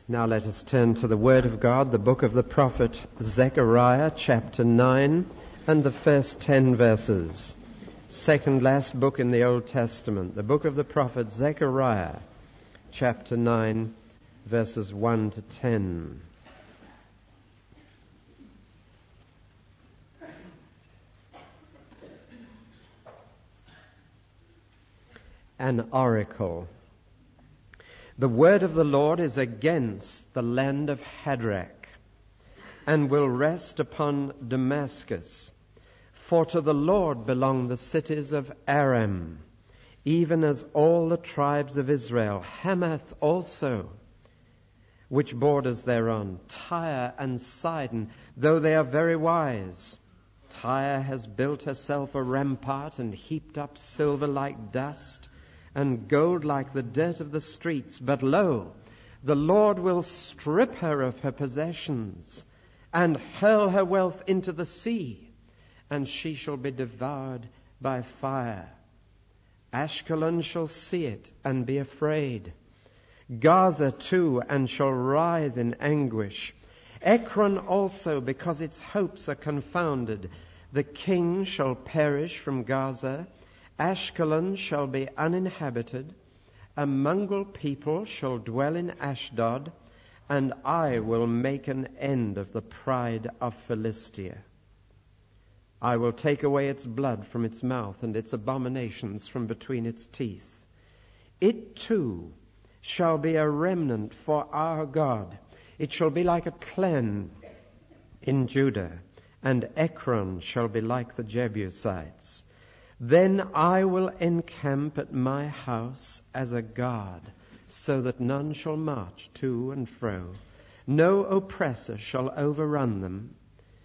Now let us turn to the Word of God, the book of the prophet Zechariah, chapter 9, and the first 10 verses. Second last book in the Old Testament, the book of the prophet Zechariah, chapter 9, verses 1 to 10. An oracle. The word of the Lord is against the land of Hadrach, and will rest upon Damascus. For to the Lord belong the cities of Aram, even as all the tribes of Israel, Hamath also, which borders thereon, Tyre and Sidon, though they are very wise. Tyre has built herself a rampart and heaped up silver like dust, and gold like the dirt of the streets. But lo, the Lord will strip her of her possessions, and hurl her wealth into the sea, and she shall be devoured by fire. Ashkelon shall see it and be afraid. Gaza too, and shall writhe in anguish. Ekron also, because its hopes are confounded. The king shall perish from Gaza. Ashkelon shall be uninhabited. A mongrel people shall dwell in Ashdod, and I will make an end of the pride of Philistia. I will take away its blood from its mouth, and its abominations from between its teeth. It too shall be a remnant for our God. It shall be like a clan in Judah, and Ekron shall be like the Jebusites. Then I will encamp at my house as a guard, so that none shall march to and fro. No oppressor shall overrun them,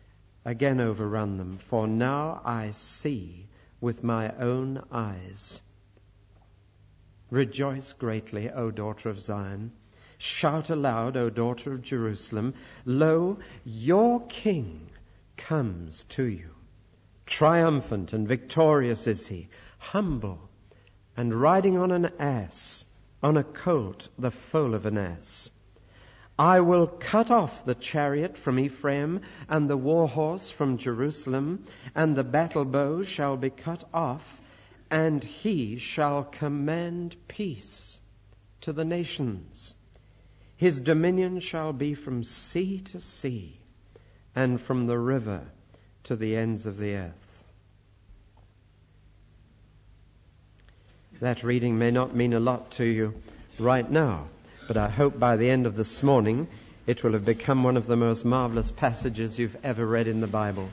for now I see with my own eyes. Rejoice greatly, O daughter of Zion. Shout aloud, O daughter of Jerusalem. Lo, your king comes to you. Triumphant and victorious is he, humble, and riding on an ass, on a colt, the foal of an ass. I will cut off the chariot from Ephraim, and the war horse from Jerusalem, and the battle bow shall be cut off, and he shall command peace to the nations. His dominion shall be from sea to sea, and from the river to the ends of the earth. That reading may not mean a lot to you right now, but I hope by the end of this morning it will have become one of the most marvelous passages you've ever read in the Bible.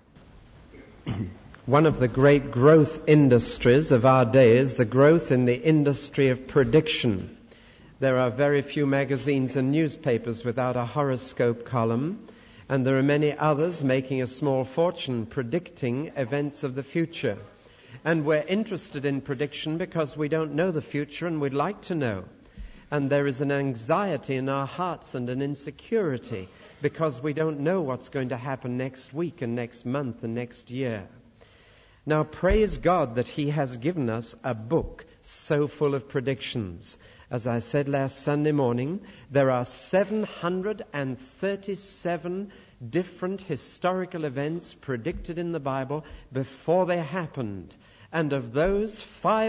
One of the great growth industries of our day is the growth in the industry of prediction. There are very few magazines and newspapers without a horoscope column, and there are many others making a small fortune predicting events of the future. And we're interested in prediction because we don't know the future and we'd like to know. And there is an anxiety in our hearts and an insecurity because we don't know what's going to happen next week and next month and next year. Now, praise God that He has given us a book so full of predictions. As I said last Sunday morning, there are 737 different historical events predicted in the Bible before they happened. And of those,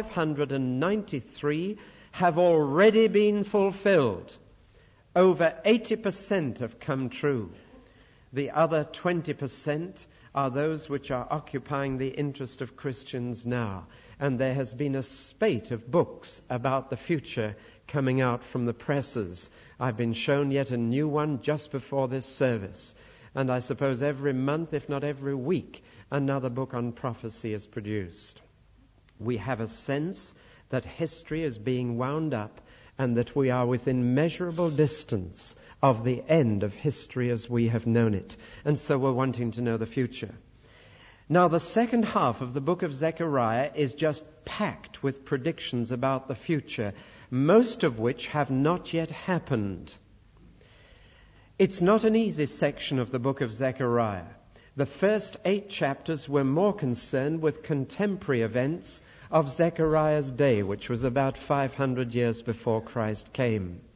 593 have already been fulfilled. Over 80% have come true. The other 20% are those which are occupying the interest of Christians now. And there has been a spate of books about the future coming out from the presses. I've been shown yet a new one just before this service. And I suppose every month, if not every week, another book on prophecy is produced. We have a sense that history is being wound up and that we are within measurable distance of the end of history as we have known it. And so we're wanting to know the future. Now, the second half of the book of Zechariah is just packed with predictions about the future, most of which have not yet happened. It's not an easy section of the book of Zechariah. The first 8 chapters were more concerned with contemporary events of Zechariah's day, which was about 500 years before Christ came.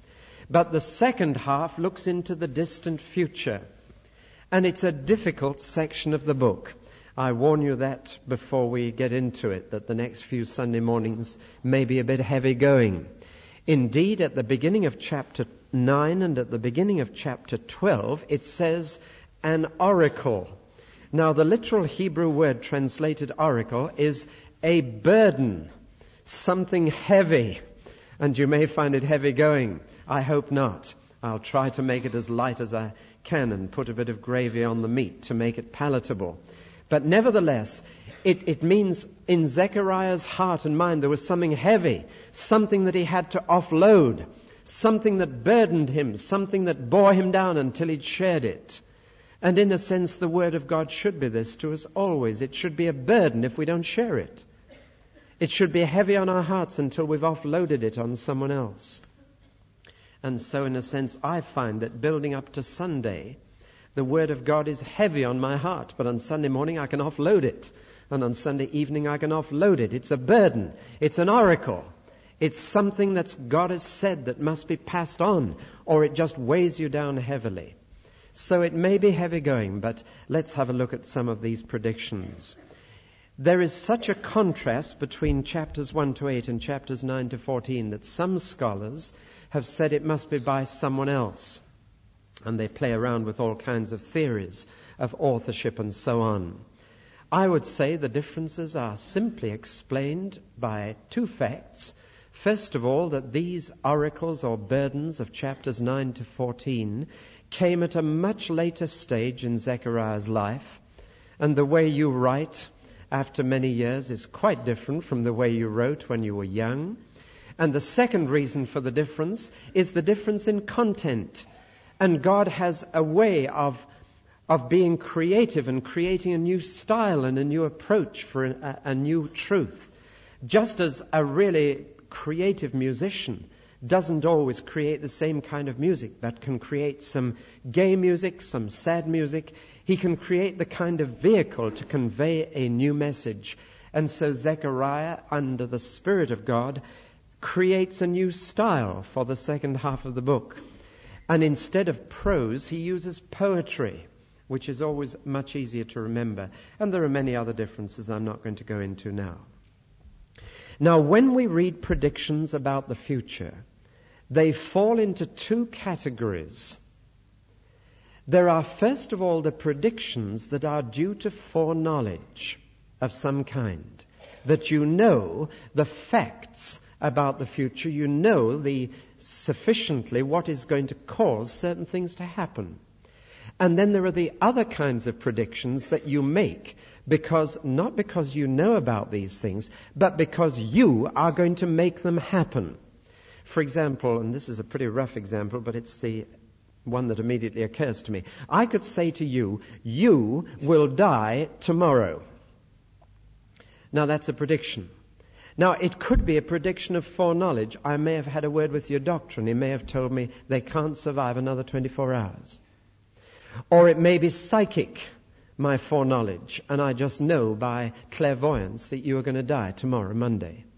But the second half looks into the distant future. And it's a difficult section of the book. I warn you that before we get into it, that the next few Sunday mornings may be a bit heavy going. Indeed, at the beginning of chapter 9 and at the beginning of chapter 12, it says, an oracle. Now, the literal Hebrew word translated oracle is a burden, something heavy. And you may find it heavy going. I hope not. I'll try to make it as light as I can and put a bit of gravy on the meat to make it palatable. But nevertheless, it means in Zechariah's heart and mind there was something heavy, something that he had to offload, something that burdened him, something that bore him down until he'd shared it. And in a sense, the Word of God should be this to us always. It should be a burden if we don't share it. It should be heavy on our hearts until we've offloaded it on someone else. And so, in a sense, I find that building up to Sunday, the Word of God is heavy on my heart. But on Sunday morning, I can offload it. And on Sunday evening, I can offload it. It's a burden. It's an oracle. It's something that God has said that must be passed on, or it just weighs you down heavily. So it may be heavy going, but let's have a look at some of these predictions. There is such a contrast between chapters 1 to 8 and chapters 9 to 14 that some scholars have said it must be by someone else. And they play around with all kinds of theories of authorship and so on. I would say the differences are simply explained by two facts. First of all, that these oracles or burdens of chapters 9 to 14 came at a much later stage in Zechariah's life. And the way you write after many years is quite different from the way you wrote when you were young. And the second reason for the difference is the difference in content. And God has a way of being creative and creating a new style and a new approach for a new truth. Just as a really creative musician doesn't always create the same kind of music, but can create some gay music, some sad music. He can create the kind of vehicle to convey a new message. And so Zechariah, under the Spirit of God, creates a new style for the second half of the book. And instead of prose, he uses poetry, which is always much easier to remember. And there are many other differences I'm not going to go into now. Now, when we read predictions about the future, they fall into two categories. There are, first of all, the predictions that are due to foreknowledge of some kind, that you know the facts about the future, you know sufficiently what is going to cause certain things to happen. And then there are the other kinds of predictions that you make not because you know about these things, but because you are going to make them happen. For example, and this is a pretty rough example, but it's the one that immediately occurs to me. I could say to you, you will die tomorrow. Now that's a prediction. Now it could be a prediction of foreknowledge. I may have had a word with your doctor and he may have told me they can't survive another 24 hours. Or it may be psychic, my foreknowledge, and I just know by clairvoyance that you are going to die tomorrow, Monday.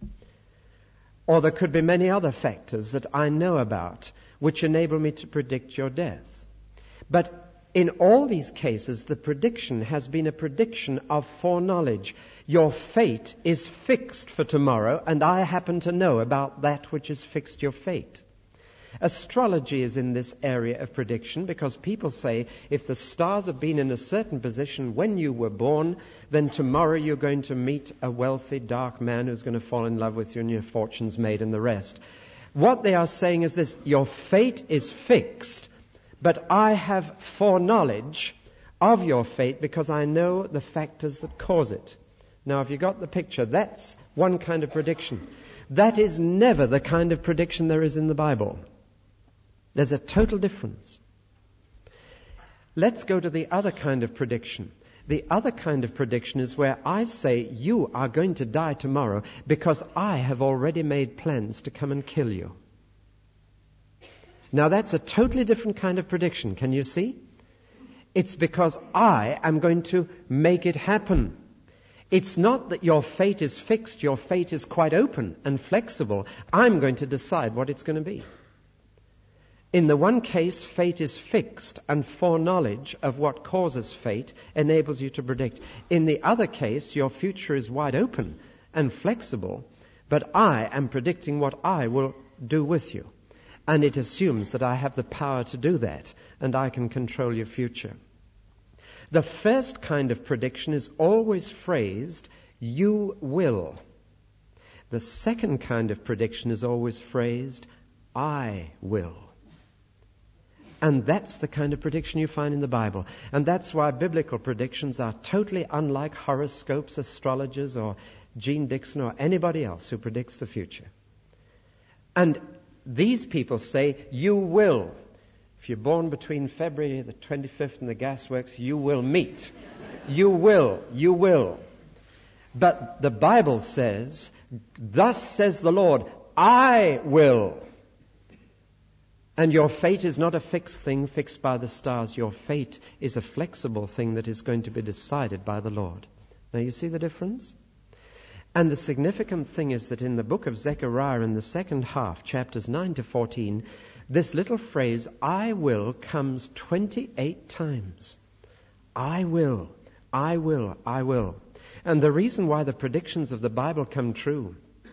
Or there could be many other factors that I know about which enable me to predict your death. But in all these cases, the prediction has been a prediction of foreknowledge. Your fate is fixed for tomorrow, and I happen to know about that which has fixed your fate. Astrology is in this area of prediction because people say if the stars have been in a certain position when you were born, then tomorrow you're going to meet a wealthy, dark man who's going to fall in love with you and your fortune's made and the rest. What they are saying is this: your fate is fixed, but I have foreknowledge of your fate because I know the factors that cause it. Now, have you got the picture? That's one kind of prediction. That is never the kind of prediction there is in the Bible. There's a total difference. Let's go to the other kind of prediction. The other kind of prediction is where I say you are going to die tomorrow because I have already made plans to come and kill you. Now that's a totally different kind of prediction. Can you see? It's because I am going to make it happen. It's not that your fate is fixed. Your fate is quite open and flexible. I'm going to decide what it's going to be. In the one case, fate is fixed, and foreknowledge of what causes fate enables you to predict. In the other case, your future is wide open and flexible, but I am predicting what I will do with you. And it assumes that I have the power to do that, and I can control your future. The first kind of prediction is always phrased, you will. The second kind of prediction is always phrased, I will. And that's the kind of prediction you find in the Bible. And that's why biblical predictions are totally unlike horoscopes, astrologers, or Gene Dixon, or anybody else who predicts the future. And these people say, you will. If you're born between February the 25th and the gasworks, you will meet. You will. You will. But the Bible says, thus says the Lord, I will. And your fate is not a fixed thing fixed by the stars. Your fate is a flexible thing that is going to be decided by the Lord. Now you see the difference? And the significant thing is that in the book of Zechariah in the second half, chapters 9 to 14, this little phrase, I will, comes 28 times. I will, I will, I will. And the reason why the predictions of the Bible come true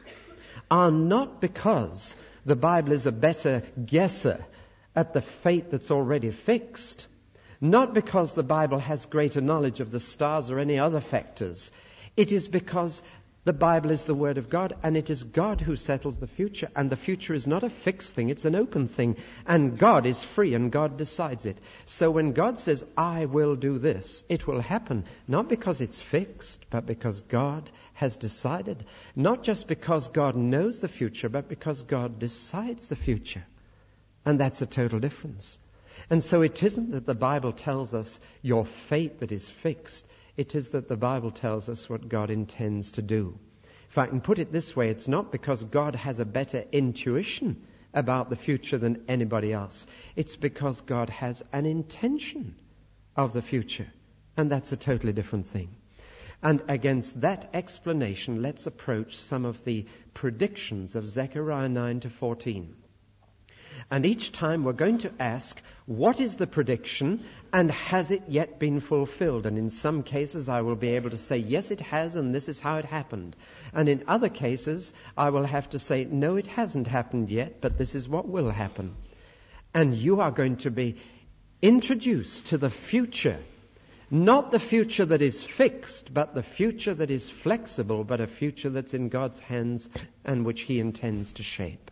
are not because the Bible is a better guesser at the fate that's already fixed. Not because the Bible has greater knowledge of the stars or any other factors. It is because the Bible is the Word of God, and it is God who settles the future. And the future is not a fixed thing, it's an open thing. And God is free, and God decides it. So when God says, I will do this, it will happen. Not because it's fixed, but because God has decided. Not just because God knows the future, but because God decides the future. And that's a total difference. And so it isn't that the Bible tells us your fate that is fixed. It is that the Bible tells us what God intends to do. If I can put it this way, it's not because God has a better intuition about the future than anybody else. It's because God has an intention of the future. And that's a totally different thing. And against that explanation, let's approach some of the predictions of Zechariah 9 to 14. And each time we're going to ask, what is the prediction and has it yet been fulfilled? And in some cases I will be able to say, yes, it has, and this is how it happened. And in other cases I will have to say, no, it hasn't happened yet, but this is what will happen. And you are going to be introduced to the future. Not the future that is fixed, but the future that is flexible, but a future that's in God's hands and which He intends to shape.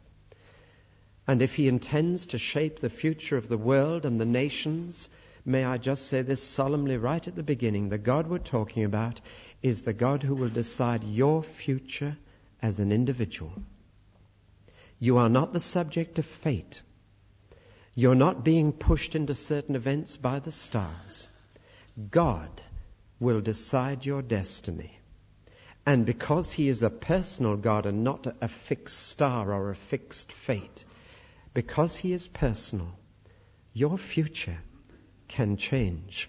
And if He intends to shape the future of the world and the nations, may I just say this solemnly right at the beginning, the God we're talking about is the God who will decide your future as an individual. You are not the subject of fate. You're not being pushed into certain events by the stars. God will decide your destiny. And because He is a personal God and not a fixed star or a fixed fate, because He is personal, your future can change.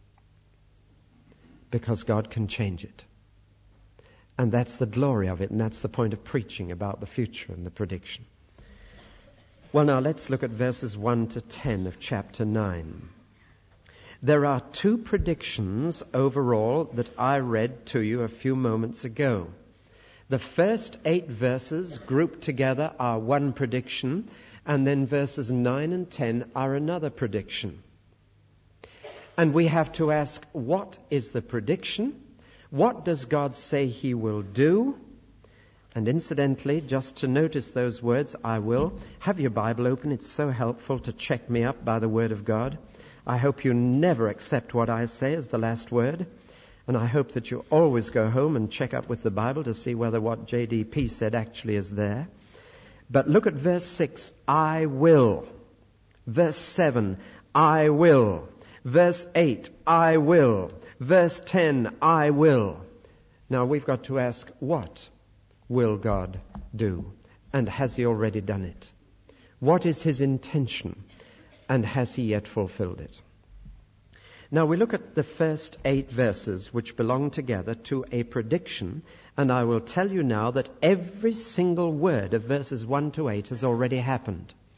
Because God can change it. And that's the glory of it, and that's the point of preaching about the future and the prediction. Well, now let's look at verses 1 to 10 of chapter 9. There are two predictions overall that I read to you a few moments ago. The first 8 verses grouped together are one prediction, and then verses 9 and 10 are another prediction. And we have to ask, what is the prediction? What does God say He will do? And incidentally, just to notice those words, I will. Have your Bible open. It's so helpful to check me up by the Word of God. I hope you never accept what I say as the last word. And I hope that you always go home and check up with the Bible to see whether what JDP said actually is there. But look at verse 6, I will. Verse 7, I will. Verse 8, I will. Verse 10, I will. Now we've got to ask, what will God do? And has He already done it? What is His intention? And has He yet fulfilled it? Now we look at the first 8 verses which belong together to a prediction, and I will tell you now that every single word of verses 1 to 8 has already happened.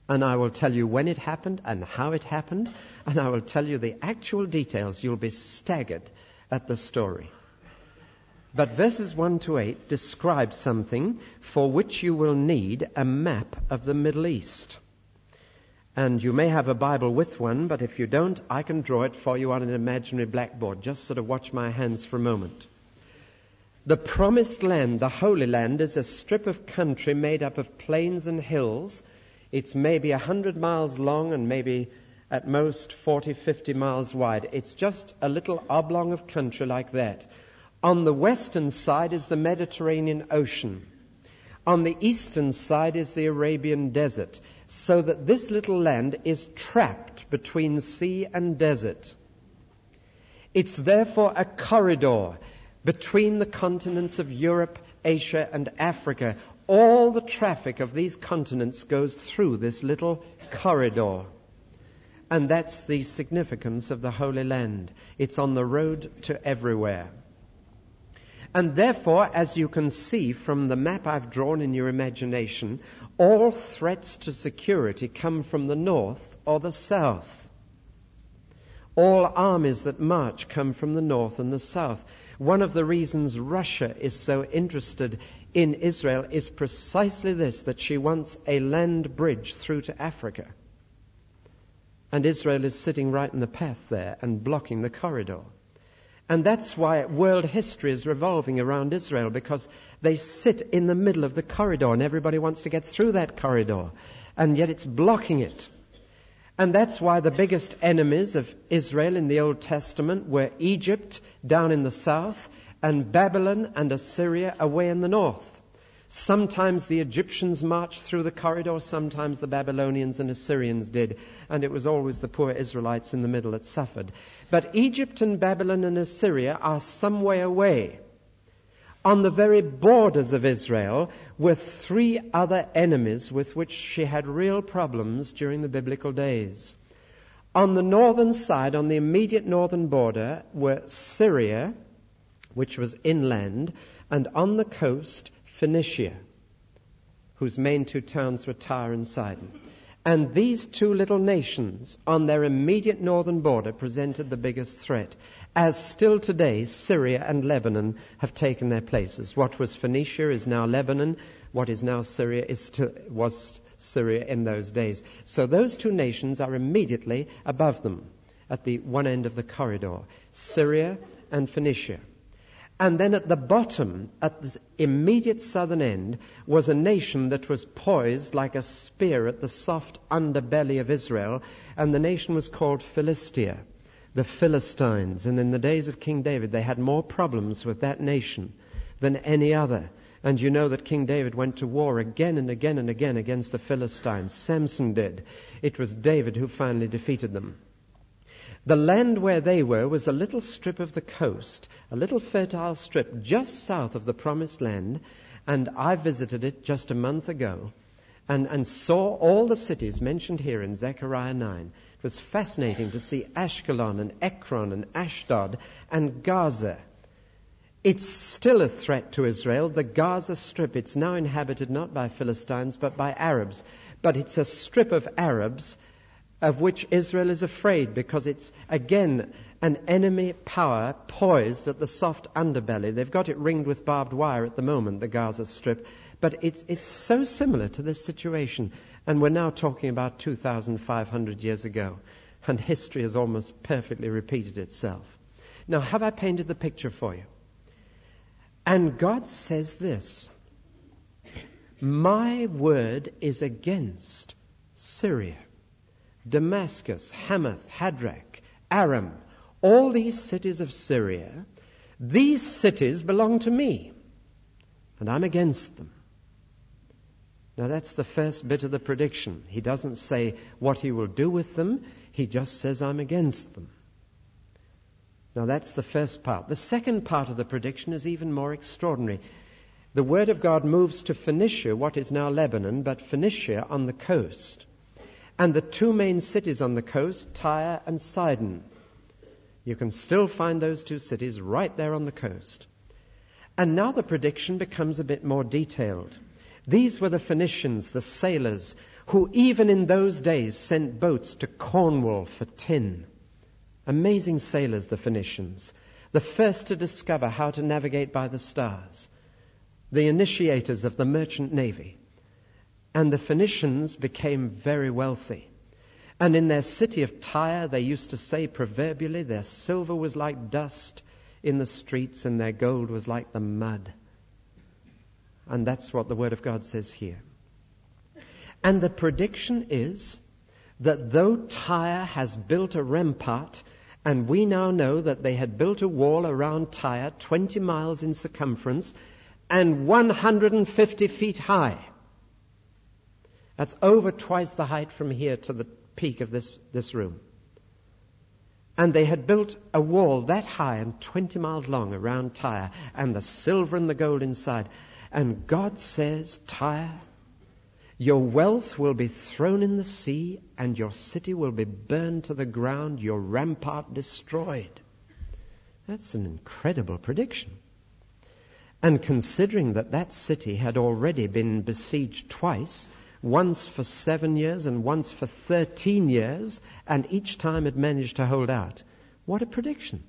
And I will tell you when it happened and how it happened, and I will tell you the actual details. You'll be staggered at the story. But verses 1 to 8 describe something for which you will need a map of the Middle East. And you may have a Bible with one, but if you don't, I can draw it for you on an imaginary blackboard. Just sort of watch my hands for a moment. The Promised Land, the Holy Land, is a strip of country made up of plains and hills. It's maybe 100 miles long and maybe at most 40, 50 miles wide. It's just a little oblong of country like that. On the western side is the Mediterranean Ocean. On the eastern side is the Arabian Desert. So that this little land is trapped between sea and desert. It's therefore a corridor between the continents of Europe, Asia, and Africa. All the traffic of these continents goes through this little corridor. And that's the significance of the Holy Land. It's on the road to everywhere. And therefore, as you can see from the map I've drawn in your imagination, all threats to security come from the north or the south. All armies that march come from the north and the south. One of the reasons Russia is so interested in Israel is precisely this, that she wants a land bridge through to Africa. And Israel is sitting right in the path there and blocking the corridor. And that's why world history is revolving around Israel, because they sit in the middle of the corridor and everybody wants to get through that corridor, and yet it's blocking it. And that's why the biggest enemies of Israel in the Old Testament were Egypt down in the south and Babylon and Assyria away in the north. Sometimes the Egyptians marched through the corridor, sometimes the Babylonians and Assyrians did, and it was always the poor Israelites in the middle that suffered. But Egypt and Babylon and Assyria are some way away. On the very borders of Israel were three other enemies with which she had real problems during the biblical days. On the northern side, on the immediate northern border, were Syria, which was inland, and on the coast, Phoenicia, whose main two towns were Tyre and Sidon. And these two little nations on their immediate northern border presented the biggest threat, as still today Syria and Lebanon have taken their places. What was Phoenicia is now Lebanon. What is now Syria was Syria in those days. So those two nations are immediately above them at the one end of the corridor, Syria and Phoenicia. And then at the bottom, at the immediate southern end, was a nation that was poised like a spear at the soft underbelly of Israel, and the nation was called Philistia, the Philistines. And in the days of King David, they had more problems with that nation than any other. And you know that King David went to war again and again and again against the Philistines. Samson did. It was David who finally defeated them. The land where they were was a little strip of the coast, a little fertile strip just south of the Promised Land, and I visited it just a month ago and saw all the cities mentioned here in Zechariah 9. It was fascinating to see Ashkelon and Ekron and Ashdod and Gaza. It's still a threat to Israel, the Gaza Strip. It's now inhabited not by Philistines but by Arabs, but it's a strip of Arabs of which Israel is afraid, because it's, again, an enemy power poised at the soft underbelly. They've got it ringed with barbed wire at the moment, the Gaza Strip. But it's so similar to this situation. And we're now talking about 2,500 years ago. And history has almost perfectly repeated itself. Now, have I painted the picture for you? And God says this: my word is against Syria, Damascus, Hamath, Hadrach, Aram, all these cities of Syria. These cities belong to me, and I'm against them. Now that's the first bit of the prediction. He doesn't say what he will do with them. He just says, I'm against them. Now that's the first part. The second part of the prediction is even more extraordinary. The word of God moves to Phoenicia, what is now Lebanon, but Phoenicia on the coast. And the two main cities on the coast, Tyre and Sidon. You can still find those two cities right there on the coast. And now the prediction becomes a bit more detailed. These were the Phoenicians, the sailors, who even in those days sent boats to Cornwall for tin. Amazing sailors, the Phoenicians, the first to discover how to navigate by the stars, the initiators of the merchant navy. And the Phoenicians became very wealthy. And in their city of Tyre, they used to say proverbially, their silver was like dust in the streets and their gold was like the mud. And that's what the Word of God says here. And the prediction is that though Tyre has built a rampart, and we now know that they had built a wall around Tyre 20 miles in circumference and 150 feet high. That's over twice the height from here to the peak of this room. And they had built a wall that high and 20 miles long around Tyre, and the silver and the gold inside. And God says, Tyre, your wealth will be thrown in the sea, and your city will be burned to the ground, your rampart destroyed. That's an incredible prediction. And considering that that city had already been besieged twice, once for 7 years and once for 13 years, and each time had managed to hold out. What a prediction.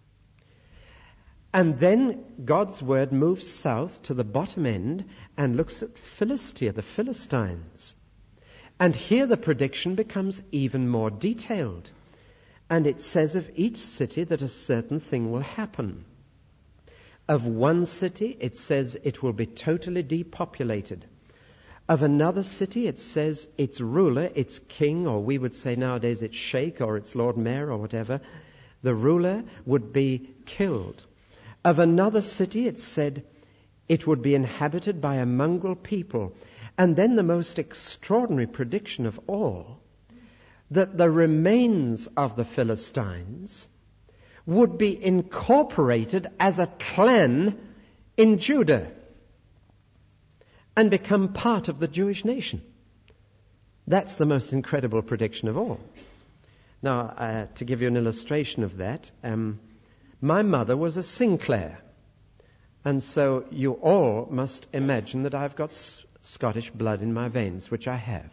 And then God's word moves south to the bottom end and looks at Philistia, the Philistines. And here the prediction becomes even more detailed. And it says of each city that a certain thing will happen. Of one city, it says it will be totally depopulated. Of another city, it says its ruler, its king, or we would say nowadays its sheikh or its lord mayor or whatever, the ruler would be killed. Of another city, it said it would be inhabited by a mongrel people. And then the most extraordinary prediction of all, that the remains of the Philistines would be incorporated as a clan in Judah and become part of the Jewish nation. That's the most incredible prediction of all. Now, to give you an illustration of that, my mother was a Sinclair. And so you all must imagine that I've got Scottish blood in my veins, which I have.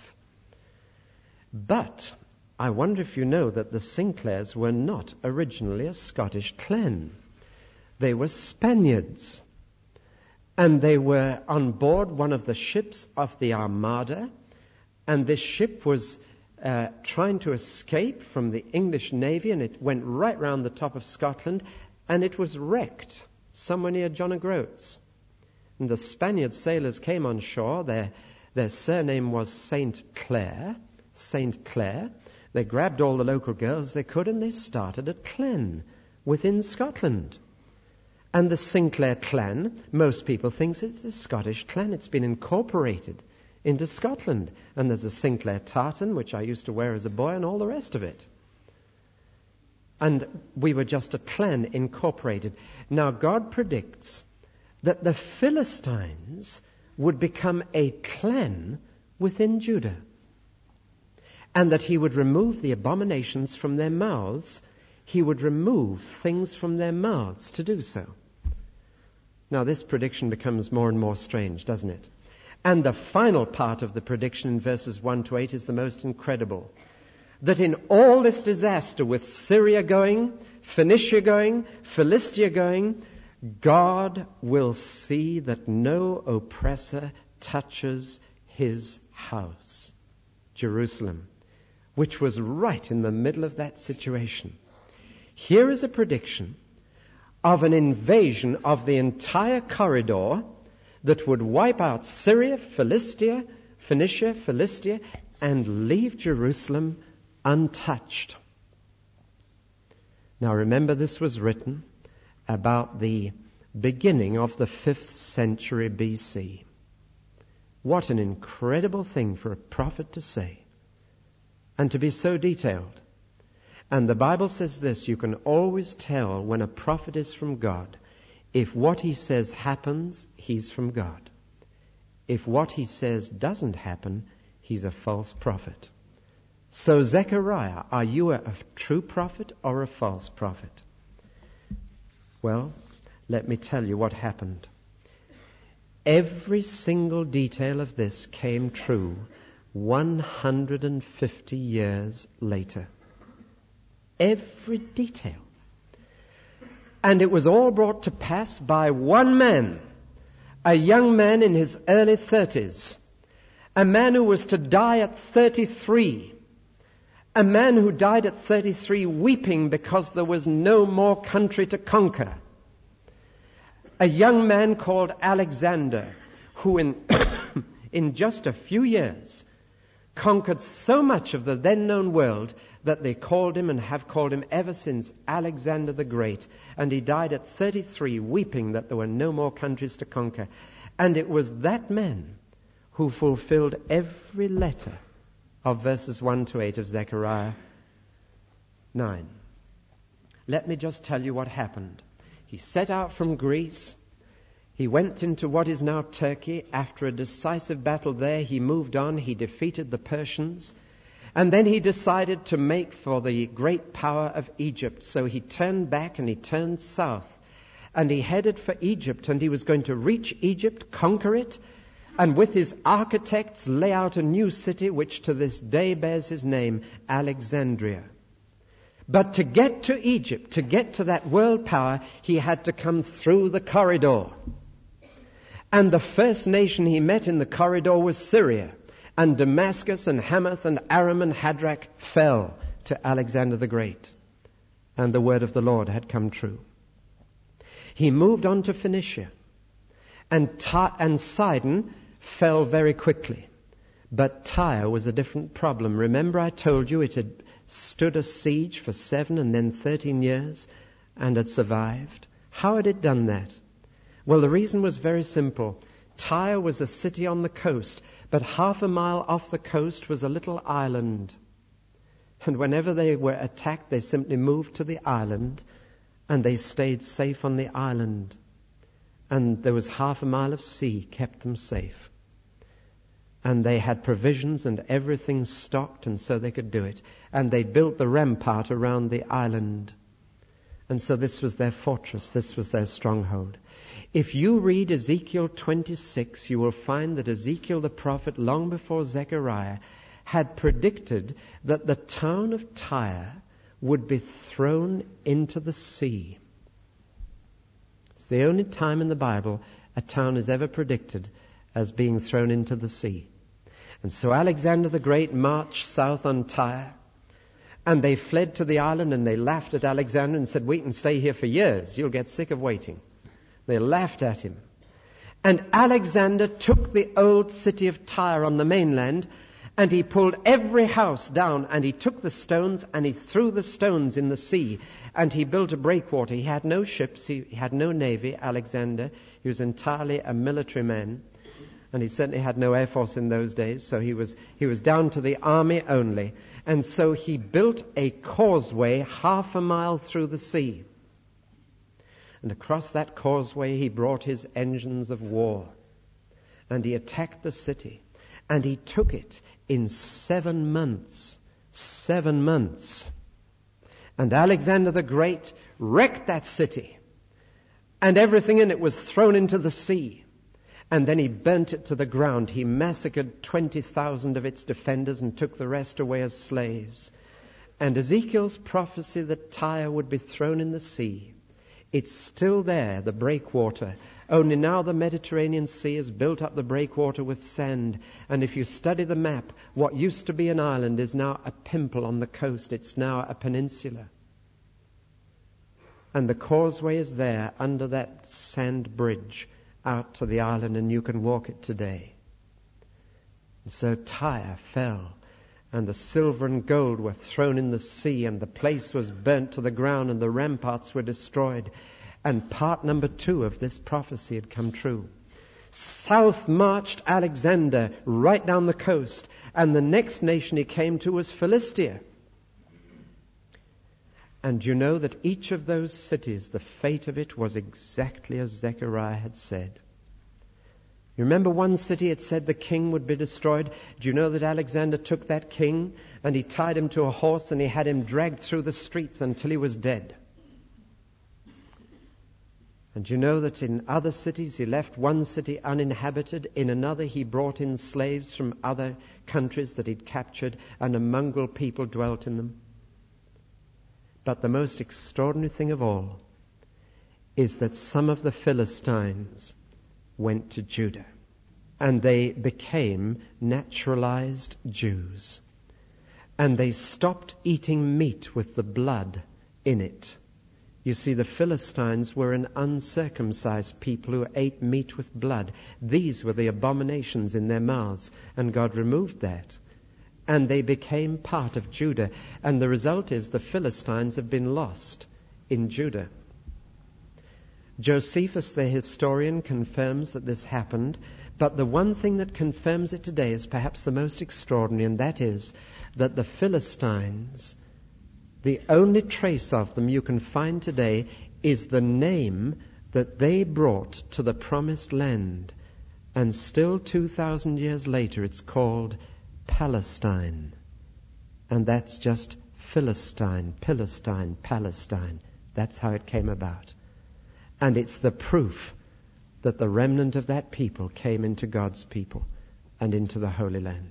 But I wonder if you know that the Sinclairs were not originally a Scottish clan. They were Spaniards. And they were on board one of the ships of the Armada. And this ship was trying to escape from the English Navy, and it went right round the top of Scotland, and it was wrecked somewhere near John O'Groats. And the Spaniard sailors came on shore. Their surname was St. Clair. They grabbed all the local girls they could, and they started a clan within Scotland. And the Sinclair clan, most people think it's a Scottish clan. It's been incorporated into Scotland. And there's a Sinclair tartan, which I used to wear as a boy, and all the rest of it. And we were just a clan incorporated. Now God predicts that the Philistines would become a clan within Judah, and that he would remove the abominations from their mouths. He would remove things from their mouths to do so. Now this prediction becomes more and more strange, doesn't it? And the final part of the prediction in verses 1 to 8 is the most incredible. That in all this disaster, with Syria going, Phoenicia going, Philistia going, God will see that no oppressor touches his house, Jerusalem, which was right in the middle of that situation. Here is a prediction of an invasion of the entire corridor that would wipe out Syria, Philistia, Phoenicia, Philistia, and leave Jerusalem untouched. Now remember, this was written about the beginning of the 5th century BC. What an incredible thing for a prophet to say, and to be so detailed. And the Bible says this: you can always tell when a prophet is from God. If what he says happens, he's from God. If what he says doesn't happen, he's a false prophet. So Zechariah, are you a true prophet or a false prophet? Well, let me tell you what happened. Every single detail of this came true 150 years later. Every detail. And it was all brought to pass by one man, a young man in his early 30s, a man who was to die at 33, a man who died at 33 weeping because there was no more country to conquer, a young man called Alexander, who in just a few years conquered so much of the then known world that they called him and have called him ever since Alexander the Great. And he died at 33 weeping that there were no more countries to conquer. And it was that man who fulfilled every letter of verses 1 to 8 of Zechariah 9. Let me just tell you what happened. He set out from Greece. He went into what is now Turkey. After a decisive battle there, he moved on. He defeated the Persians. And then he decided to make for the great power of Egypt. So he turned back and he turned south. And he headed for Egypt. And he was going to reach Egypt, conquer it, and with his architects lay out a new city which to this day bears his name, Alexandria. But to get to Egypt, to get to that world power, he had to come through the corridor. And the first nation he met in the corridor was Syria. And Damascus and Hamath and Aram and Hadrach fell to Alexander the Great. And the word of the Lord had come true. He moved on to Phoenicia. And Sidon fell very quickly. But Tyre was a different problem. Remember I told you it had stood a siege for 7 and then 13 years and had survived. How had it done that? Well, the reason was very simple. Tyre was a city on the coast, but half a mile off the coast was a little island. And whenever they were attacked, they simply moved to the island and they stayed safe on the island. And there was half a mile of sea kept them safe. And they had provisions and everything stocked, and so they could do it. And they built the rampart around the island. And so this was their fortress, this was their stronghold. If you read Ezekiel 26, you will find that Ezekiel the prophet, long before Zechariah, had predicted that the town of Tyre would be thrown into the sea. It's the only time in the Bible a town is ever predicted as being thrown into the sea. And so Alexander the Great marched south on Tyre, and they fled to the island, and they laughed at Alexander and said, "We can stay here for years. You'll get sick of waiting." They laughed at him. And Alexander took the old city of Tyre on the mainland, and he pulled every house down, and he took the stones, and he threw the stones in the sea, and he built a breakwater. He had no ships, he had no navy, Alexander. He was entirely a military man, and he certainly had no air force in those days, so he was down to the army only. And so he built a causeway half a mile through the sea. And across that causeway he brought his engines of war. And he attacked the city. And he took it in 7 months. 7 months. And Alexander the Great wrecked that city. And everything in it was thrown into the sea. And then he burnt it to the ground. He massacred 20,000 of its defenders and took the rest away as slaves. And Ezekiel's prophecy that Tyre would be thrown in the sea, it's still there, the breakwater. Only now the Mediterranean Sea has built up the breakwater with sand. And if you study the map, what used to be an island is now a pimple on the coast. It's now a peninsula. And the causeway is there under that sand bridge out to the island, and you can walk it today. And so Tyre fell, and the silver and gold were thrown in the sea, and the place was burnt to the ground, and the ramparts were destroyed. And part number 2 of this prophecy had come true. South marched Alexander right down the coast, and the next nation he came to was Philistia. And you know that each of those cities, the fate of it was exactly as Zechariah had said. You remember one city, it said the king would be destroyed. Do you know that Alexander took that king and he tied him to a horse and he had him dragged through the streets until he was dead? And you know that in other cities he left one city uninhabited, in another he brought in slaves from other countries that he'd captured, and a mongrel people dwelt in them. But the most extraordinary thing of all is that some of the Philistines went to Judah, and they became naturalized Jews. And they stopped eating meat with the blood in it. You see, the Philistines were an uncircumcised people who ate meat with blood. These were the abominations in their mouths, and God removed that. And they became part of Judah. And the result is the Philistines have been lost in Judah. Josephus, the historian, confirms that this happened. But the one thing that confirms it today is perhaps the most extraordinary, and that is that the Philistines, the only trace of them you can find today is the name that they brought to the promised land. And still 2,000 years later it's called Palestine. And that's just Philistine, Palestine. That's how it came about. And it's the proof that the remnant of that people came into God's people and into the Holy Land.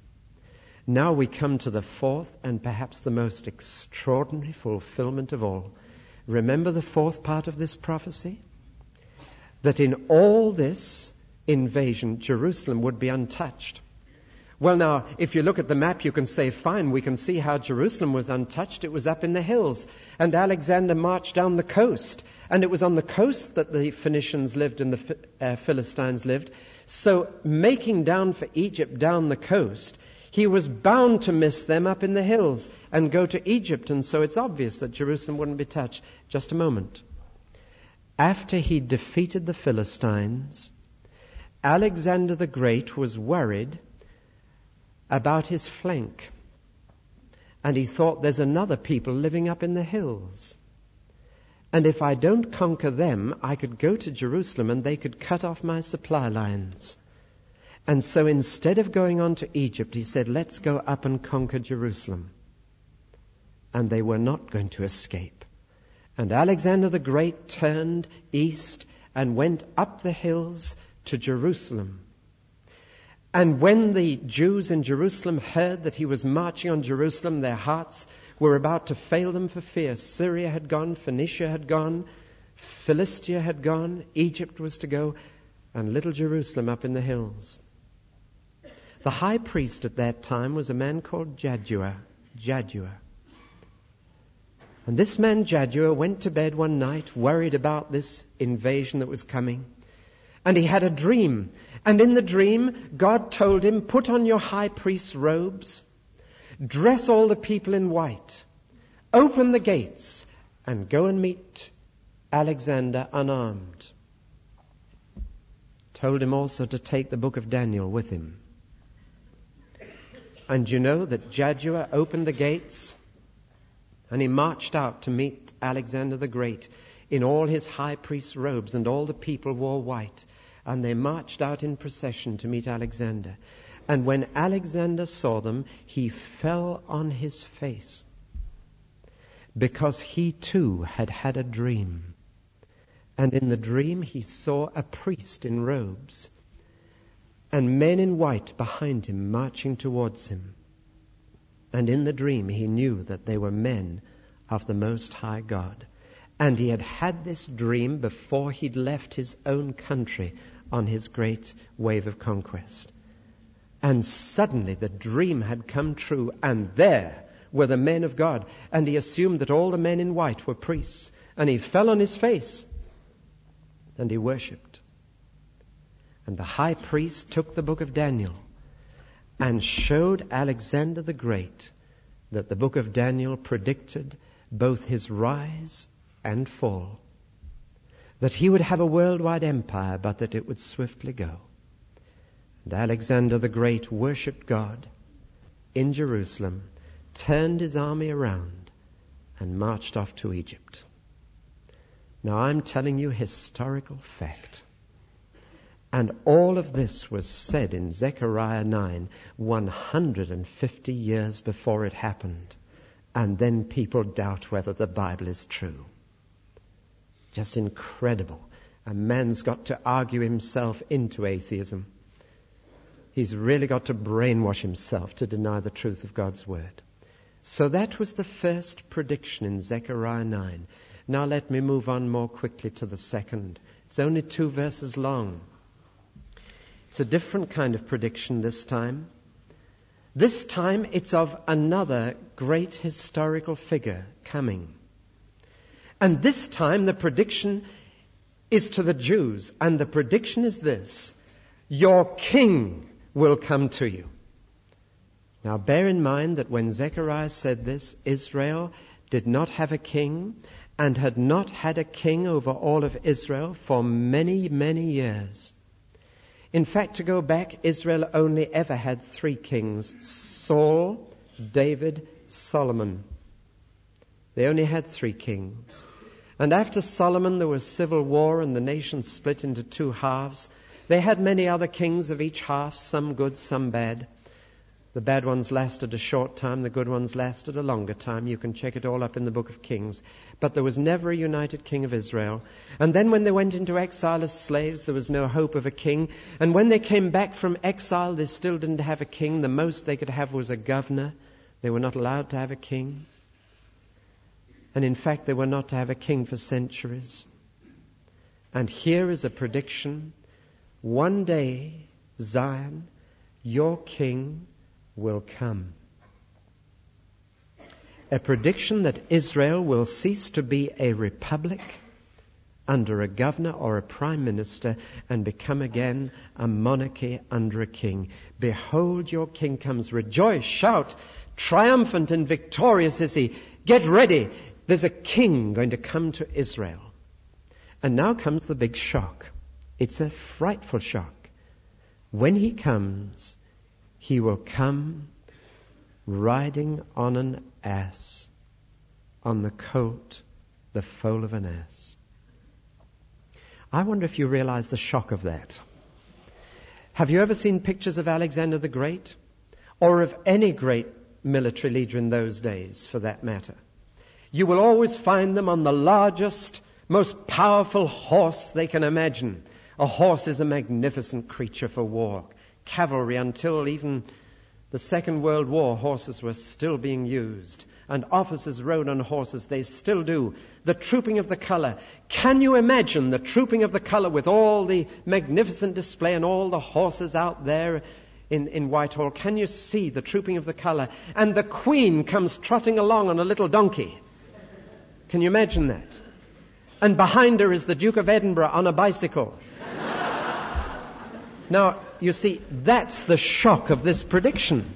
Now we come to the fourth and perhaps the most extraordinary fulfillment of all. Remember the fourth part of this prophecy? That in all this invasion, Jerusalem would be untouched. Well, now, if you look at the map, you can say, fine, we can see how Jerusalem was untouched. It was up in the hills. And Alexander marched down the coast. And it was on the coast that the Phoenicians lived and the Philistines lived. So making down for Egypt down the coast, he was bound to miss them up in the hills and go to Egypt. And so it's obvious that Jerusalem wouldn't be touched. Just a moment. After he defeated the Philistines, Alexander the Great was worried about his flank. And he thought, there's another people living up in the hills. And if I don't conquer them, I could go to Jerusalem and they could cut off my supply lines. And so instead of going on to Egypt, he said, let's go up and conquer Jerusalem. And they were not going to escape. And Alexander the Great turned east and went up the hills to Jerusalem. And when the Jews in Jerusalem heard that he was marching on Jerusalem, their hearts were about to fail them for fear. Syria had gone, Phoenicia had gone, Philistia had gone, Egypt was to go, and little Jerusalem up in the hills. The high priest at that time was a man called Jaddua. And this man Jaddua went to bed one night worried about this invasion that was coming. And he had a dream. And in the dream, God told him, put on your high priest's robes, dress all the people in white, open the gates, and go and meet Alexander unarmed. Told him also to take the book of Daniel with him. And you know that Jaddua opened the gates and he marched out to meet Alexander the Great in all his high priest's robes, and all the people wore white. And they marched out in procession to meet Alexander. And when Alexander saw them, he fell on his face, because he too had had a dream. And in the dream he saw a priest in robes and men in white behind him marching towards him. And in the dream he knew that they were men of the Most High God. And he had had this dream before he'd left his own country on his great wave of conquest. And suddenly the dream had come true, and there were the men of God. And he assumed that all the men in white were priests. And he fell on his face and he worshipped. And the high priest took the book of Daniel and showed Alexander the Great that the book of Daniel predicted both his rise and fall, that he would have a worldwide empire, but that it would swiftly go. And Alexander the Great worshipped God in Jerusalem, turned his army around, and marched off to Egypt. Now I'm telling you historical fact. And all of this was said in Zechariah 9, 150 years before it happened. And then people doubt whether the Bible is true. Just incredible A man's got to argue himself into atheism. He's really got to brainwash himself to deny the truth of God's word. So that was the first prediction in Zechariah 9. Now let me move on more quickly to the second. It's only 2 verses long. It's a different kind of prediction this time. This time it's of another great historical figure coming. And this time the prediction is to the Jews. And the prediction is this: your king will come to you. Now bear in mind that when Zechariah said this, Israel did not have a king and had not had a king over all of Israel for many, many years. In fact, to go back, Israel only ever had 3 kings: Saul, David, Solomon. They only had 3 kings. And after Solomon, there was civil war and the nation split into 2 halves. They had many other kings of each half, some good, some bad. The bad ones lasted a short time, the good ones lasted a longer time. You can check it all up in the book of Kings. But there was never a united king of Israel. And then when they went into exile as slaves, there was no hope of a king. And when they came back from exile, they still didn't have a king. The most they could have was a governor. They were not allowed to have a king. And in fact, they were not to have a king for centuries. And here is a prediction: one day, Zion, your king will come. A prediction that Israel will cease to be a republic under a governor or a prime minister and become again a monarchy under a king. Behold, your king comes. Rejoice, shout, triumphant and victorious is he. Get ready. There's a king going to come to Israel. And now comes the big shock. It's a frightful shock. When he comes, he will come riding on an ass, on the colt, the foal of an ass. I wonder if you realize the shock of that. Have you ever seen pictures of Alexander the Great? Or of any great military leader in those days, for that matter? You will always find them on the largest, most powerful horse they can imagine. A horse is a magnificent creature for war. Cavalry, until even the Second World War, horses were still being used. And officers rode on horses. They still do. The trooping of the colour. Can you imagine the trooping of the colour with all the magnificent display and all the horses out there in Whitehall? Can you see the trooping of the colour? And the Queen comes trotting along on a little donkey. Can you imagine that? And behind her is the Duke of Edinburgh on a bicycle. Now, you see, that's the shock of this prediction.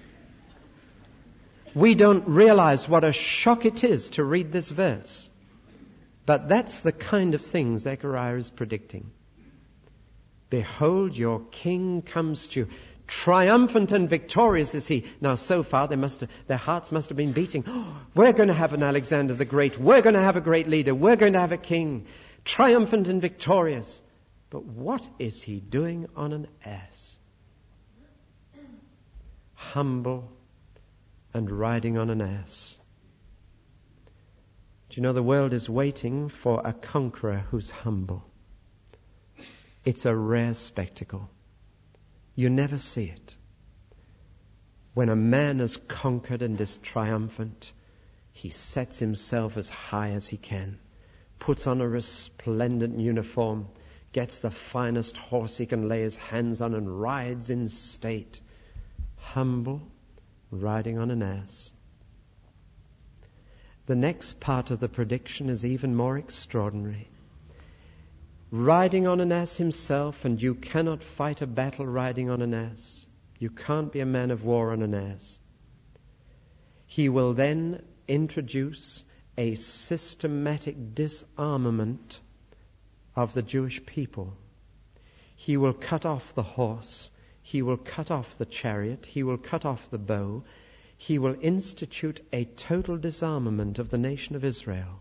We don't realize what a shock it is to read this verse. But that's the kind of thing Zechariah is predicting. Behold, your king comes to you. Triumphant and victorious is he. Now, so far, their hearts must have been beating. Oh, we're going to have an Alexander the Great. We're going to have a great leader. We're going to have a king. Triumphant and victorious. But what is he doing on an ass? Humble and riding on an ass. Do you know the world is waiting for a conqueror who's humble? It's a rare spectacle. You never see it. When a man is conquered and is triumphant, he sets himself as high as he can, puts on a resplendent uniform, gets the finest horse he can lay his hands on and rides in state. Humble, riding on an ass. The next part of the prediction is even more extraordinary. Riding on an ass himself, and you cannot fight a battle riding on an ass. You can't be a man of war on an ass. He will then introduce a systematic disarmament of the Jewish people. He will cut off the horse. He will cut off the chariot. He will cut off the bow. He will institute a total disarmament of the nation of Israel.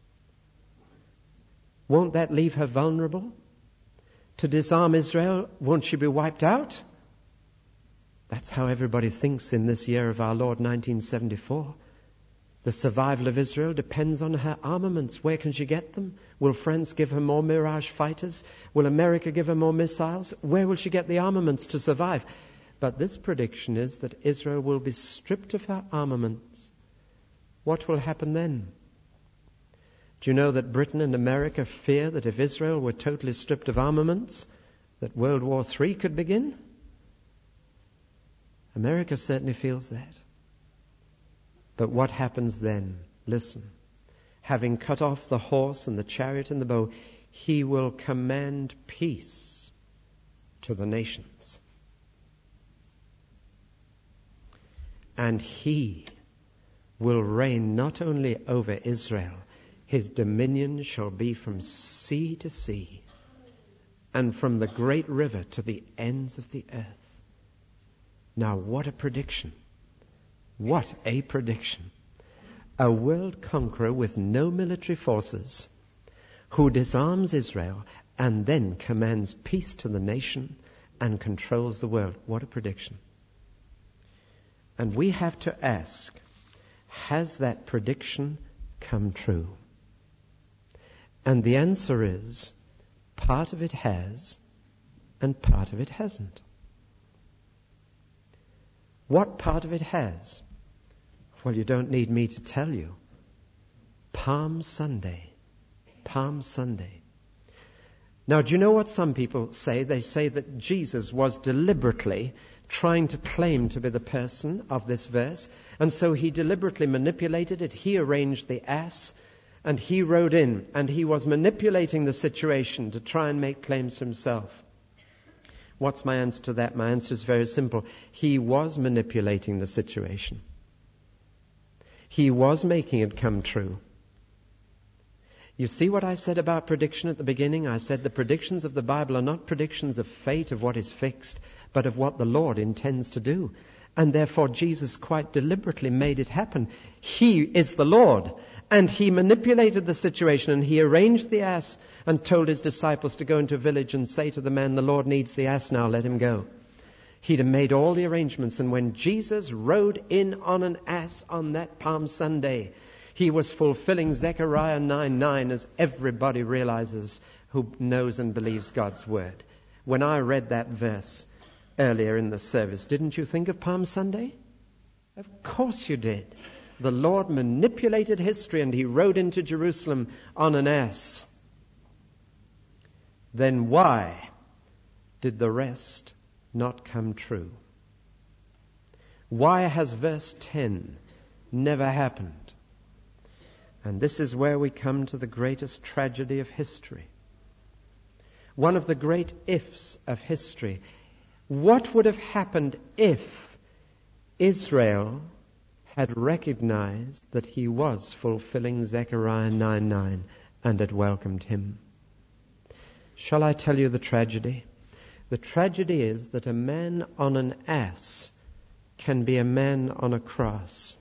Won't that leave her vulnerable? To disarm Israel, won't she be wiped out? That's how everybody thinks in this year of our Lord, 1974. The survival of Israel depends on her armaments. Where can she get them? Will France give her more Mirage fighters? Will America give her more missiles? Where will she get the armaments to survive? But this prediction is that Israel will be stripped of her armaments. What will happen then? Do you know that Britain and America fear that if Israel were totally stripped of armaments, that World War III could begin? America certainly feels that. But what happens then? Listen. Having cut off the horse and the chariot and the bow, he will command peace to the nations. And he will reign not only over Israel, his dominion shall be from sea to sea, and from the great river to the ends of the earth. Now, what a prediction! What a prediction! A world conqueror with no military forces, who disarms Israel and then commands peace to the nation and controls the world. What a prediction! And we have to ask, has that prediction come true? And the answer is, part of it has, and part of it hasn't. What part of it has? Well, you don't need me to tell you. Palm Sunday. Palm Sunday. Now, do you know what some people say? They say that Jesus was deliberately trying to claim to be the person of this verse, and so he deliberately manipulated it. He arranged the ass, and he rode in, and he was manipulating the situation to try and make claims for himself. What's my answer to that? My answer is very simple. He was manipulating the situation. He was making it come true. You see what I said about prediction at the beginning? I said the predictions of the Bible are not predictions of fate, of what is fixed, but of what the Lord intends to do. And therefore Jesus quite deliberately made it happen. He is the Lord. And he manipulated the situation, and he arranged the ass and told his disciples to go into a village and say to the man, the Lord needs the ass now, let him go. He'd have made all the arrangements, and when Jesus rode in on an ass on that Palm Sunday, he was fulfilling Zechariah 9:9, as everybody realizes who knows and believes God's word. When I read that verse earlier in the service, didn't you think of Palm Sunday? Of course you did. The Lord manipulated history, and he rode into Jerusalem on an ass. Then why did the rest not come true? Why has verse 10 never happened? And this is where we come to the greatest tragedy of history. One of the great ifs of history. What would have happened if Israel had recognized that he was fulfilling Zechariah 9:9 and had welcomed him? Shall I tell you the tragedy? The tragedy is that a man on an ass can be a man on a cross.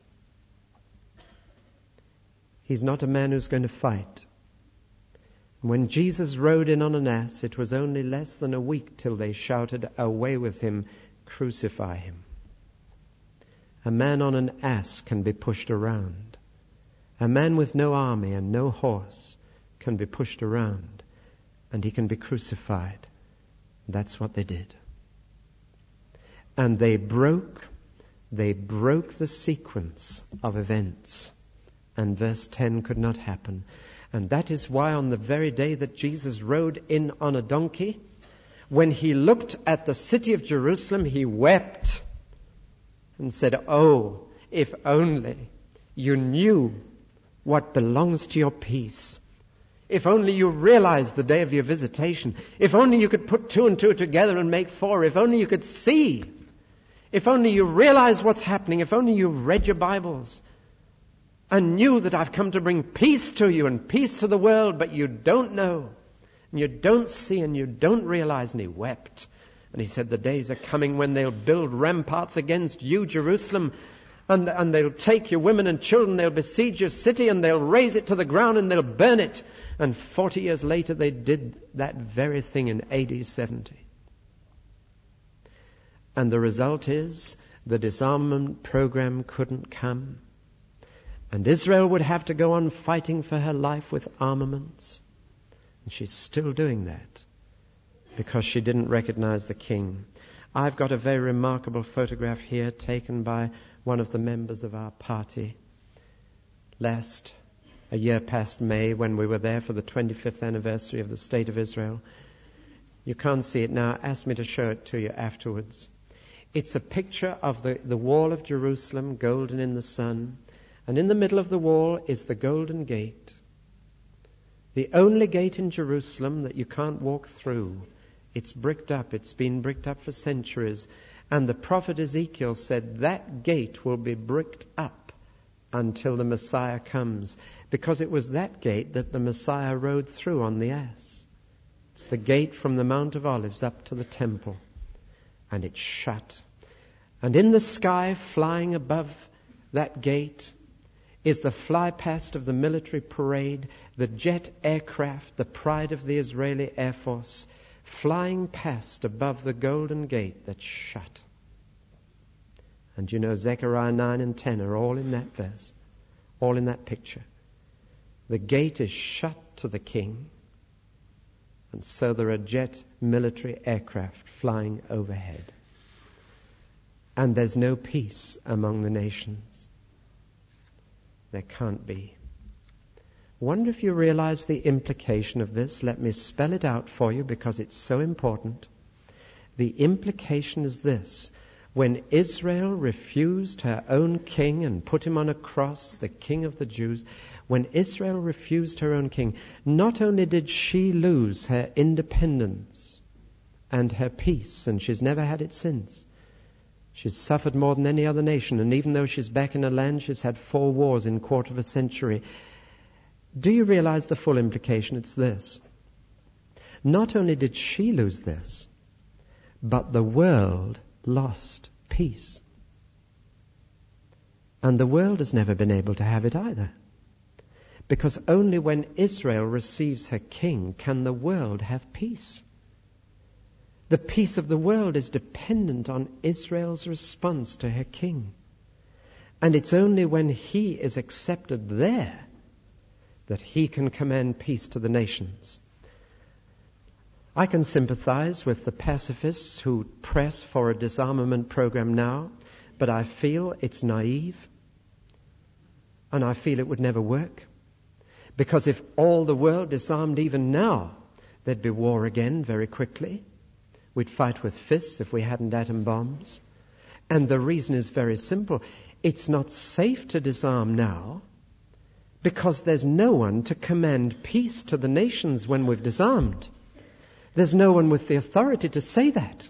He's not a man who's going to fight. When Jesus rode in on an ass, it was only less than a week till they shouted, "Away with him, crucify him." A man on an ass can be pushed around. A man with no army and no horse can be pushed around, and he can be crucified. That's what they did. And they broke the sequence of events. And verse 10 could not happen. And that is why on the very day that Jesus rode in on a donkey, when he looked at the city of Jerusalem, he wept and said, "Oh, if only you knew what belongs to your peace. If only you realized the day of your visitation. If only you could put two and two together and make four. If only you could see. If only you realize what's happening. If only you read your Bibles and knew that I've come to bring peace to you and peace to the world, but you don't know, and you don't see, and you don't realize." And he wept. And he said, the days are coming when they'll build ramparts against you, Jerusalem, and they'll take your women and children, they'll besiege your city, and they'll raze it to the ground, and they'll burn it. And 40 years later, they did that very thing in AD 70. And the result is the disarmament program couldn't come. And Israel would have to go on fighting for her life with armaments. And she's still doing that because she didn't recognize the king. I've got a very remarkable photograph here taken by one of the members of our party a year past May, when we were there for the 25th anniversary of the State of Israel. You can't see it now. Ask me to show it to you afterwards. It's a picture of the wall of Jerusalem, golden in the sun. And in the middle of the wall is the Golden Gate. The only gate in Jerusalem that you can't walk through. It's bricked up. It's been bricked up for centuries. And the prophet Ezekiel said that gate will be bricked up until the Messiah comes. Because it was that gate that the Messiah rode through on the ass. It's the gate from the Mount of Olives up to the temple. And it's shut. And in the sky, flying above that gate, is the fly past of the military parade, the jet aircraft, the pride of the Israeli Air Force, flying past above the Golden Gate that's shut. And you know, Zechariah 9 and 10 are all in that verse, all in that picture. The gate is shut to the king, and so there are jet military aircraft flying overhead. And there's no peace among the nations. There can't be. Wonder if you realize the implication of this. Let me spell it out for you because it's so important. The implication is this. When Israel refused her own king and put him on a cross, the king of the Jews, when Israel refused her own king, not only did she lose her independence and her peace, and she's never had it since. She's suffered more than any other nation, and even though she's back in her land, she's had 4 wars in a quarter of a century. Do you realize the full implication? It's this. Not only did she lose this, but the world lost peace. And the world has never been able to have it either. Because only when Israel receives her king can the world have peace. The peace of the world is dependent on Israel's response to her king. And it's only when he is accepted there that he can command peace to the nations. I can sympathize with the pacifists who press for a disarmament program now, but I feel it's naive, and I feel it would never work. Because if all the world disarmed even now, there'd be war again very quickly. We'd fight with fists if we hadn't atom bombs. And the reason is very simple. It's not safe to disarm now because there's no one to command peace to the nations when we've disarmed. There's no one with the authority to say that.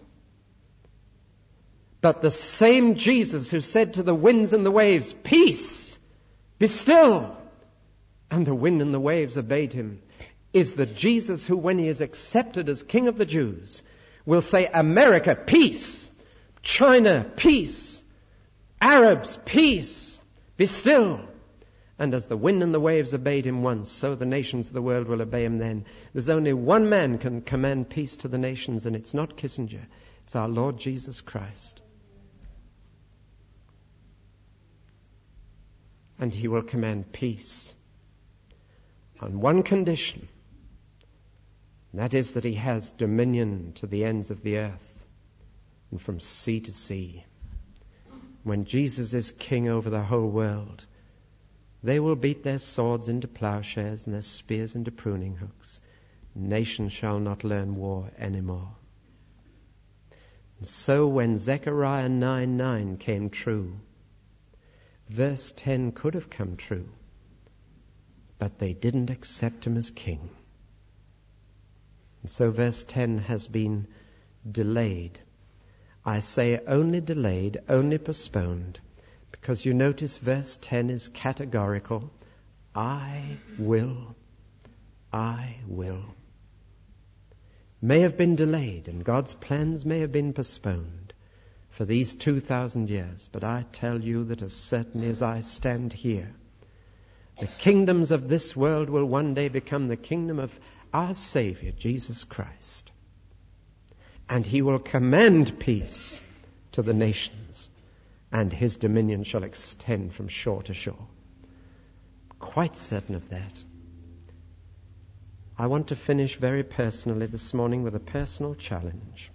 But the same Jesus who said to the winds and the waves, "Peace, be still," and the wind and the waves obeyed him, is the Jesus who, when he is accepted as King of the Jews, will say, "America, peace. China, peace. Arabs, peace. Be still." And as the wind and the waves obeyed him once, so the nations of the world will obey him then. There's only one man can command peace to the nations, and it's not Kissinger. It's our Lord Jesus Christ. And he will command peace on one condition. That is that he has dominion to the ends of the earth and from sea to sea. When Jesus is king over the whole world, they will beat their swords into plowshares and their spears into pruning hooks. Nation shall not learn war anymore. And so when Zechariah 9:9 came true, verse 10 could have come true, but they didn't accept him as king. And so verse 10 has been delayed. I say only delayed, only postponed, because you notice verse 10 is categorical. I will. I will. May have been delayed, and God's plans may have been postponed for these 2,000 years. But I tell you that as certainly as I stand here, the kingdoms of this world will one day become the kingdom of our Savior, Jesus Christ. And he will command peace to the nations, and his dominion shall extend from shore to shore. quite certain of that. I want to finish very personally this morning with a personal challenge.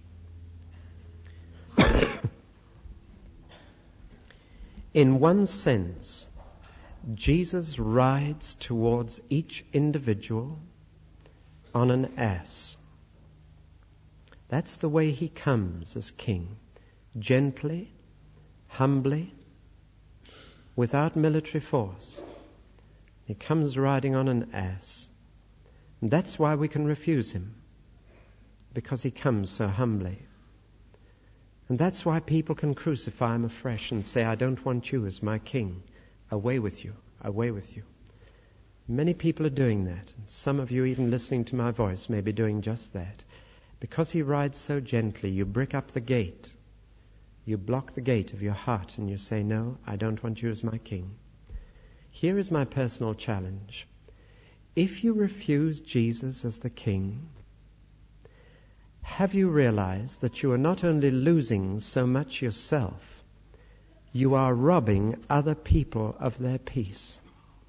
In one sense, Jesus rides towards each individual on an ass. That's the way he comes as king. Gently, humbly, without military force. He comes riding on an ass. And that's why we can refuse him, because he comes so humbly. And that's why people can crucify him afresh and say, I don't want you as my king. Away with you, away with you. Many people are doing that. Some of you even listening to my voice may be doing just that. Because he rides so gently, you brick up the gate. You block the gate of your heart and you say, no, I don't want you as my king. Here is my personal challenge. If you refuse Jesus as the king, have you realized that you are not only losing so much yourself, you are robbing other people of their peace?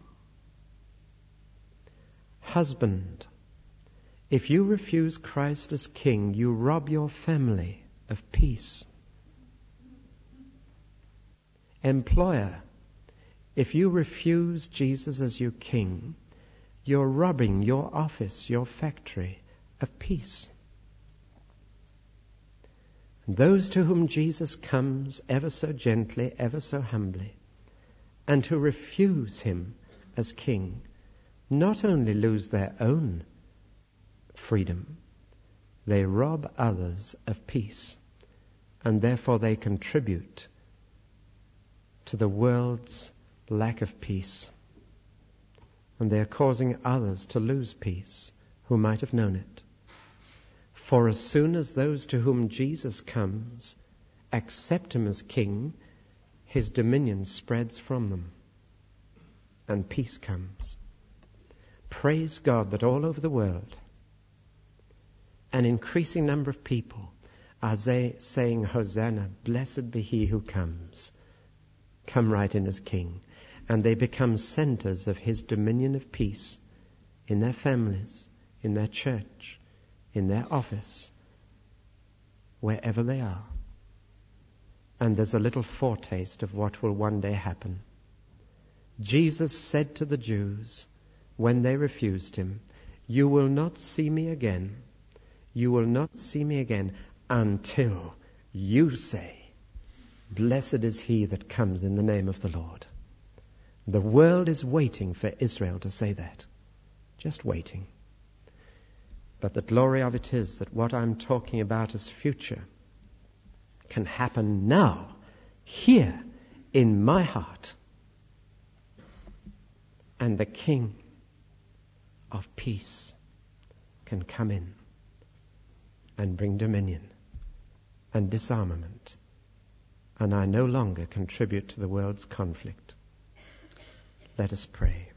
Husband, if you refuse Christ as king, you rob your family of peace. Employer, if you refuse Jesus as your king, you're robbing your office, your factory, of peace. And those to whom Jesus comes ever so gently, ever so humbly, and who refuse him as king, not only lose their own freedom, they rob others of peace, and therefore they contribute to the world's lack of peace. And they are causing others to lose peace who might have known it. For as soon as those to whom Jesus comes accept him as king, his dominion spreads from them, and peace comes. Praise God that all over the world, an increasing number of people are saying, Hosanna, blessed be he who comes. Come right in as king. And they become centers of his dominion of peace in their families, in their church, in their office, wherever they are. And there's a little foretaste of what will one day happen. Jesus said to the Jews, when they refused him, you will not see me again. You will not see me again until you say, blessed is he that comes in the name of the Lord. The world is waiting for Israel to say that. Just waiting. But the glory of it is that what I'm talking about as future can happen now, here, in my heart. And the King of peace can come in and bring dominion and disarmament. And I no longer contribute to the world's conflict. Let us pray.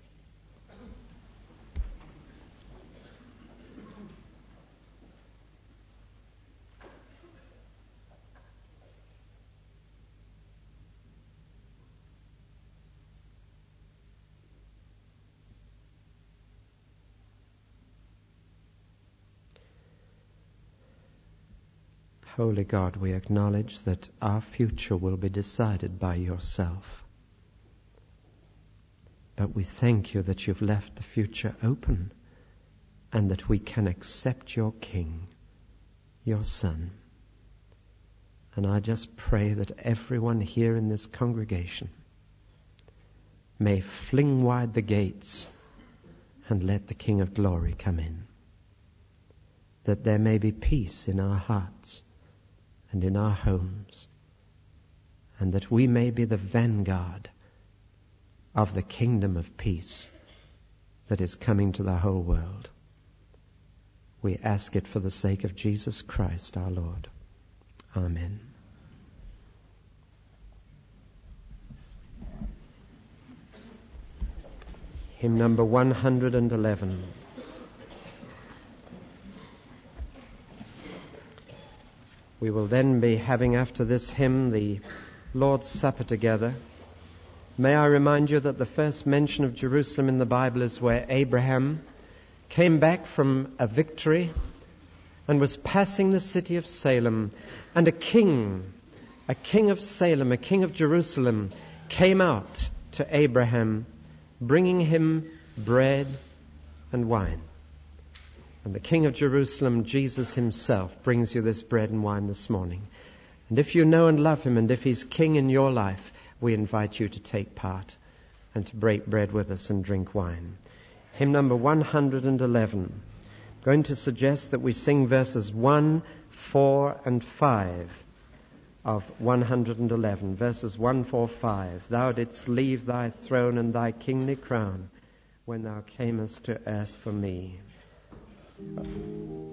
Holy God, we acknowledge that our future will be decided by yourself. But we thank you that you've left the future open and that we can accept your King, your Son. And I just pray that everyone here in this congregation may fling wide the gates and let the King of Glory come in. That there may be peace in our hearts and in our homes, and that we may be the vanguard of the kingdom of peace that is coming to the whole world. We ask it for the sake of Jesus Christ our Lord. Amen. Hymn number 111. We will then be having after this hymn the Lord's Supper together. May I remind you that the first mention of Jerusalem in the Bible is where Abraham came back from a victory and was passing the city of Salem, and a king of Salem, a king of Jerusalem, came out to Abraham, bringing him bread and wine. And the King of Jerusalem, Jesus himself, brings you this bread and wine this morning. And if you know and love him, and if he's king in your life, we invite you to take part and to break bread with us and drink wine. Hymn number 111. I'm going to suggest that we sing verses 1, 4, and 5 of 111. Verses 1, 4, 5. Thou didst leave thy throne and thy kingly crown when thou camest to earth for me.